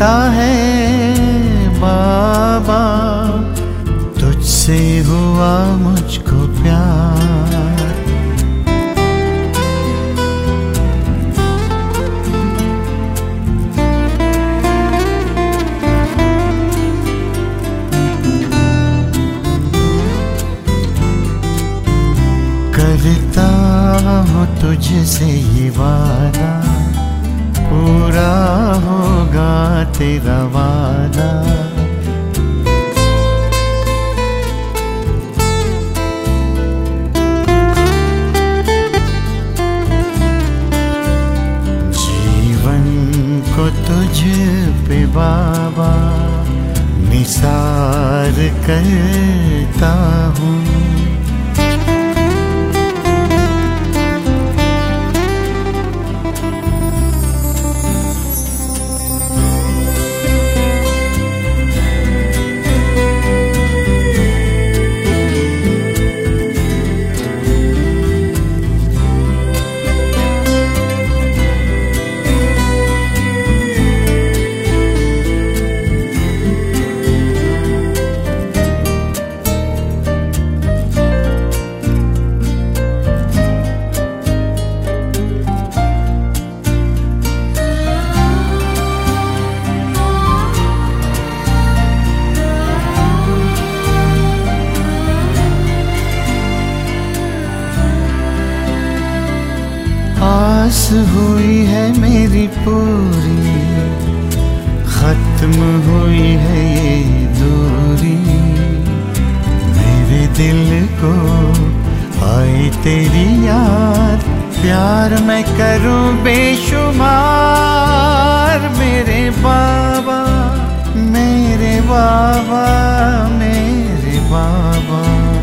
कहता है बाबा, तुझसे हुआ मुझको प्यार। करता हूँ तुझसे ये वादा, पूरा होगा तेरा वादा। जीवन को तुझ पे बाबा निसार करता हूँ। आस हुई है मेरी पूरी, खत्म हुई है ये दूरी। मेरे दिल को आई तेरी याद, प्यार मैं करूं बेशुमार। मेरे बाबा, मेरे बाबा, मेरे बाबा।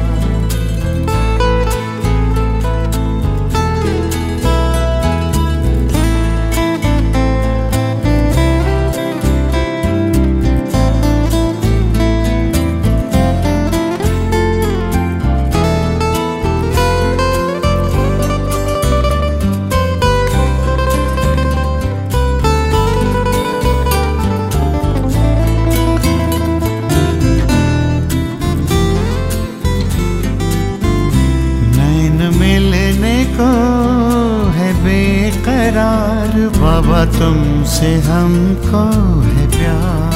है बेकरार बाबा, तुमसे हमको है प्यार।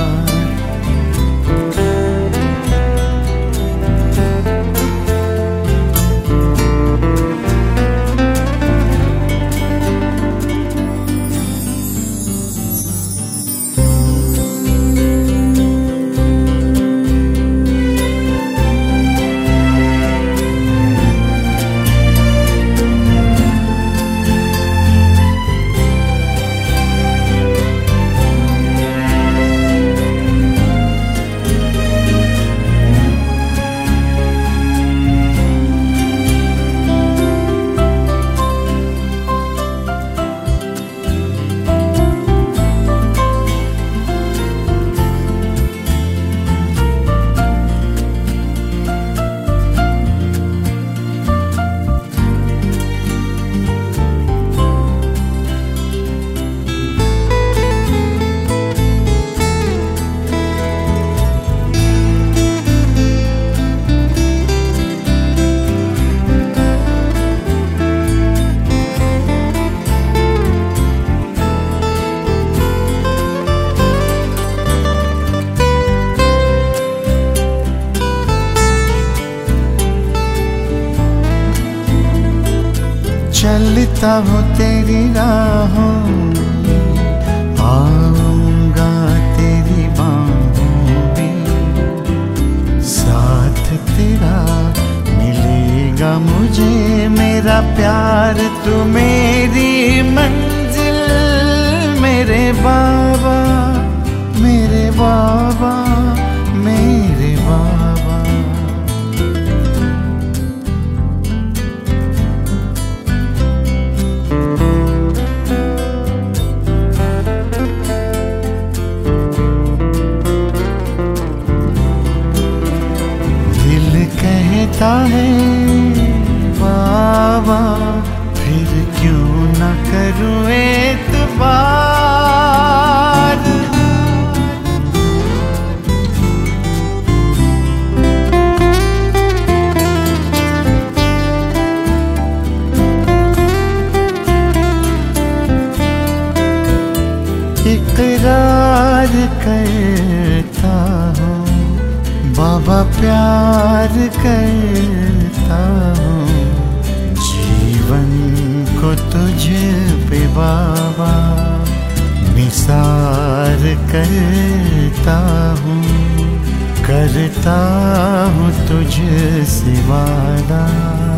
चलता हूँ तेरी राहों, आऊंगा तेरी बाहों में। साथ तेरा मिलेगा मुझे, मेरा प्यार तू मेरी मंजिल। मेरे बाबा, मेरे बाबा, मेरे बाबा। कहता है बाबा, फिर क्यों न करूं एतबार। करता हूँ बाबा, प्यार करता हूँ जीवन को तुझ पे बाबा निसार करता हूँ तुझसे वादा।